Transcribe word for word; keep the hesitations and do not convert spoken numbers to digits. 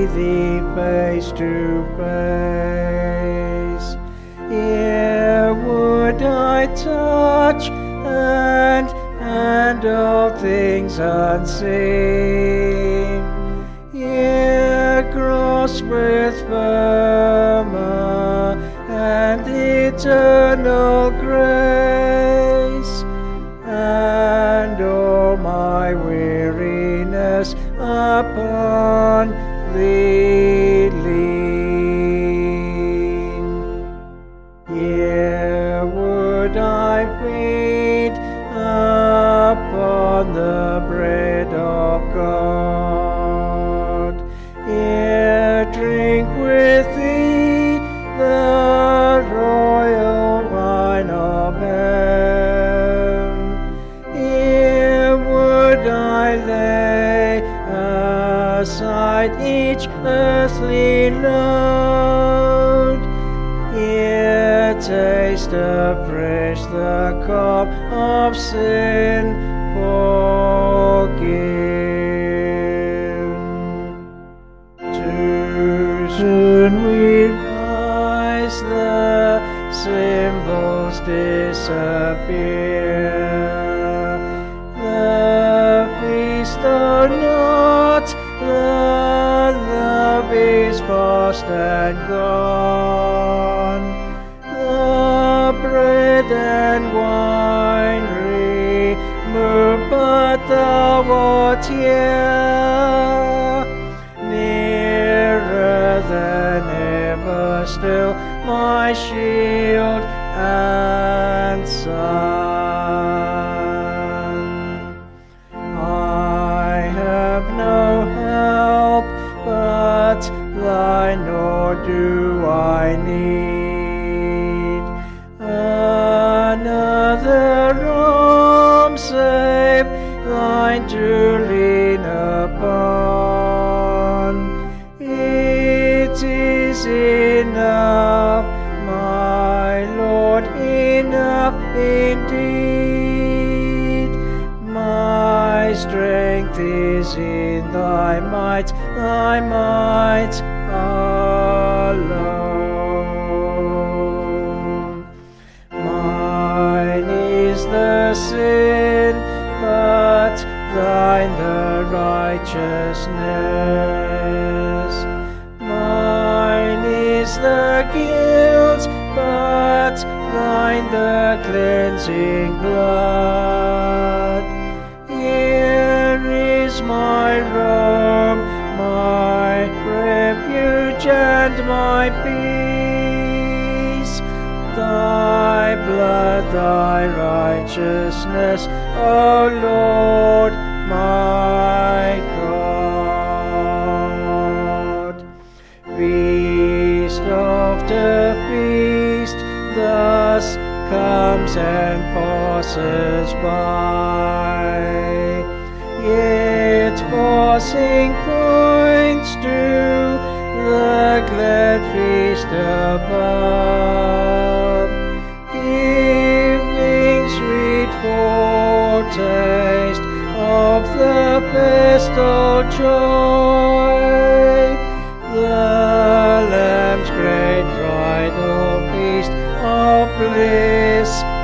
see thee face to face. Here would I touch and handle things unseen. Here grasp with firmer and eternal grace, and all my weariness upon thee lean. Here would I feed upon the bread of God. Here drink with thee the royal wine of heaven. Here would I lay aside each earthly load. Here taste afresh the cup of sin forgiven. Too soon we rise, the symbols disappear. The feast or not, the love is past and gone. The bread and wine remove, but thou art here, nearer than ever still, my shield and sun. I have no help but thine, nor do I need another arm save thine to lean upon. It is enough, my Lord, enough indeed. My strength is in thy might, thy might alone. Mine is the sin, but thine the righteousness. Mine is the guilt, but thine the cleansing blood. Here is my wrong, my refuge and my peace. Thy blood, thy righteousness, O Lord, my God. Feast after feast thus comes and passes by, yet passing points to the glad feast above, giving sweet foretaste of the festal joy, the Lamb's great bridal feast of bliss